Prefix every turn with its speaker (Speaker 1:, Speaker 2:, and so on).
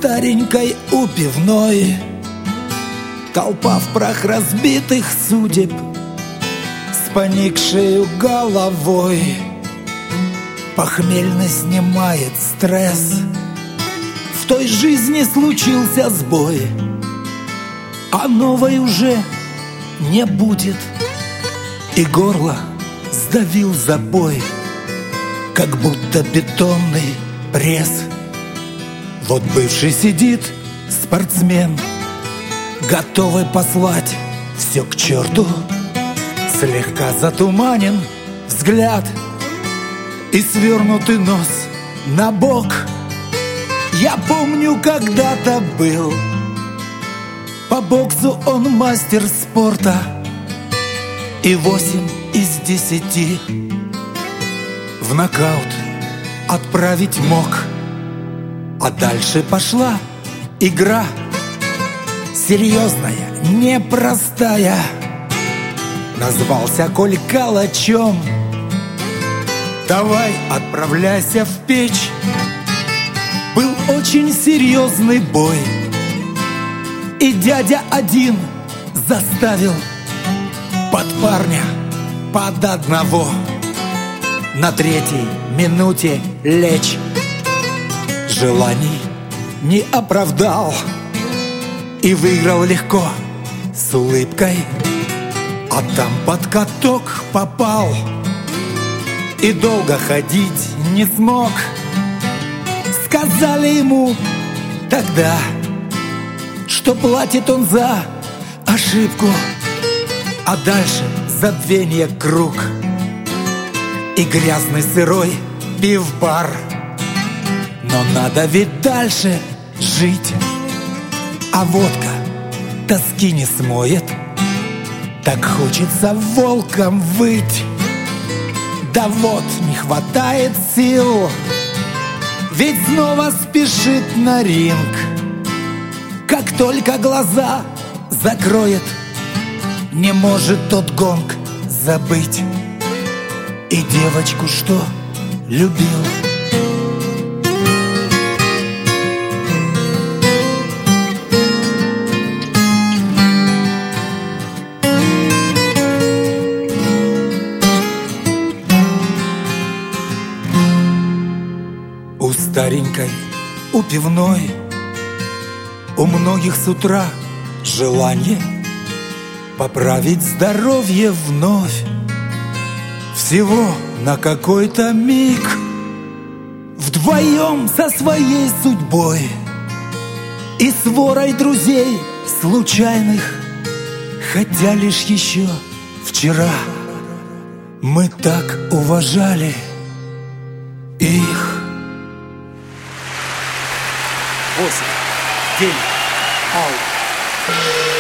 Speaker 1: старенькой у пивной толпа в прах разбитых судеб с поникшею головой. Похмельно снимает стресс. В той жизни случился сбой, а новой уже не будет. И горло сдавил запой, как будто бетонный пресс. Вот бывший сидит спортсмен, готовый послать все к черту. Слегка затуманен взгляд и свернутый нос на бок. Я помню, когда-то был по боксу он мастер спорта, и 8 из 10 в нокаут отправить мог. А дальше пошла игра, серьезная, непростая. Назвался Коль Калачом. Давай отправляйся в печь. Был очень серьезный бой, и дядя один заставил под парня под одного на 3-й минуте лечь. Желаний не оправдал и выиграл легко, с улыбкой. А там под каток попал и долго ходить не смог. Сказали ему тогда, что платит он за ошибку, а дальше забвение круг и грязный сырой пив-бар. Но надо ведь дальше жить, а водка тоски не смоет. Так хочется волком выть, да вот не хватает сил, ведь снова спешит на ринг. Как только глаза закроет, не может тот гонг забыть и девочку, что любил. У старенькой, у пивной, у многих с утра желание поправить здоровье вновь. Всего на какой-то миг, вдвоем со своей судьбой и с ворой друзей случайных. Хотя лишь еще вчера мы так уважали их.
Speaker 2: 8, 9, аут.